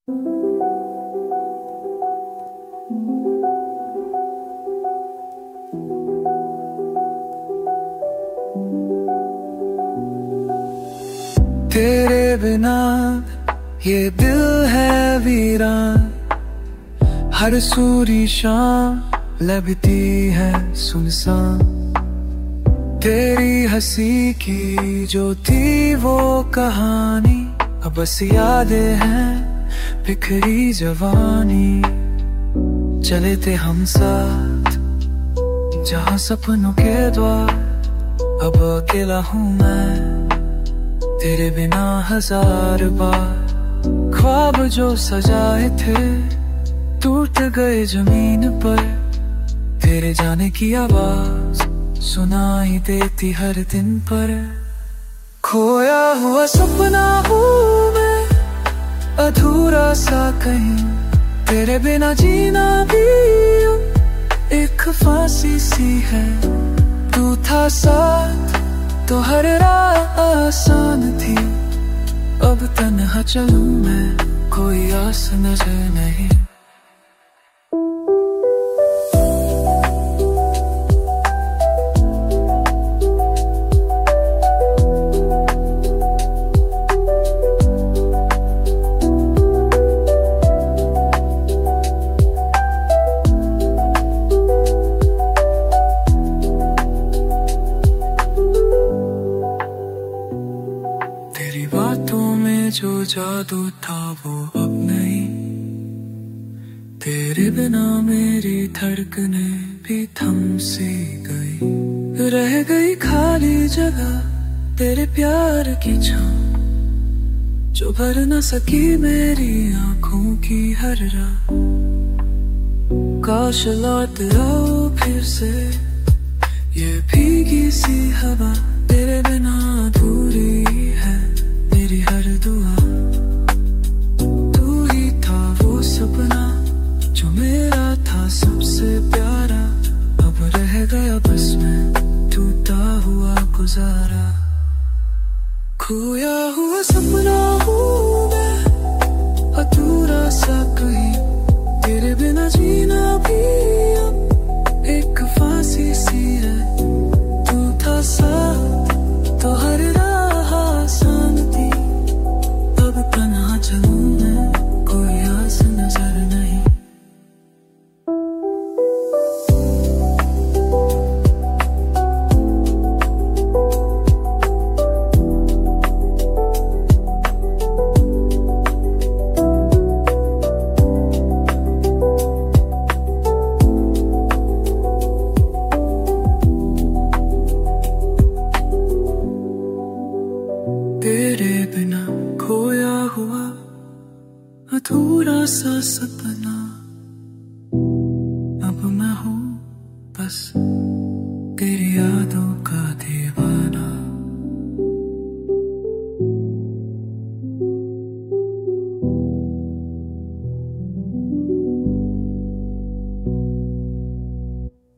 तेरे बिना ये दिल है वीरान, हर सूरी शाम लगती है सुनसान। तेरी हंसी की जो थी वो कहानी, अब बस यादें हैं बिखरी जवानी। चले थे हम साथ जहाँ सपनों के द्वार, अब अकेला हूँ मैं तेरे बिना हजार बार। ख्वाब जो सजाए थे टूट गए जमीन पर, तेरे जाने की आवाज सुनाई देती हर दिन पर। खोया हुआ सपना हूँ मैं, अधूरा सा कहीं, तेरे बिना जीना भी एक फांसी सी है। तू था साथ तो हर राह आसान थी, अब तन्हा चलूं मैं, कोई आस नजर नहीं। तेरी बातों में जो जादू था वो अब नहीं, तेरे बिना मेरी धड़कने भी थम सी गई। रह गई खाली जगह तेरे प्यार की छाँव, जो भर न सकी मेरी आंखों की हर राह। काश लौट आओ फिर से ये भीगी सी हवा, तेरे बिना अधूरी है मेरी हर दुआ। तू ही था वो सपना जो मेरा था सबसे प्यारा, अब रह गया बस मैं टूटा हुआ गुजारा। खोया हुआ सपना हूँ मैं, अधूरा सा कहीं, तेरे बिना जीना भी अब एक फांसी सी है। तू था साथ तो हर राह आसान थी, अब तन्हा चलूं मैं, कोई आस नजर नहीं। तेरे बिना खोया हुआ अधूरा सा सपना, अब मैं हूँ बस